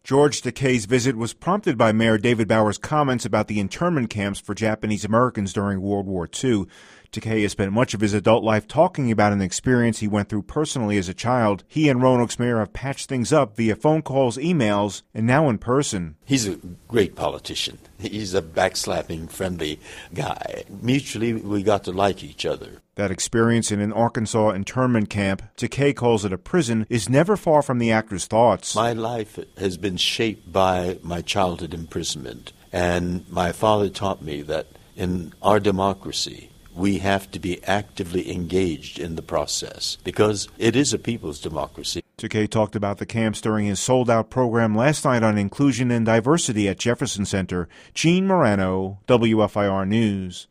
George Takei's visit was prompted by Mayor David Bauer's comments about the internment camps for Japanese Americans during World War II. Takei has spent much of his adult life talking about an experience he went through personally as a child. He and Roanoke's mayor have patched things up via phone calls, emails, and now in person. He's a great politician. He's a backslapping, friendly guy. Mutually, we got to like each other. That experience in an Arkansas internment camp, Takei calls it a prison, is never far from the actor's thoughts. My life has been shaped by my childhood imprisonment, and my father taught me that in our democracy, we have to be actively engaged in the process because it is a people's democracy. Takei talked about the camps during his sold-out program last night on inclusion and diversity at Jefferson Center. Gene Morano, WFIR News.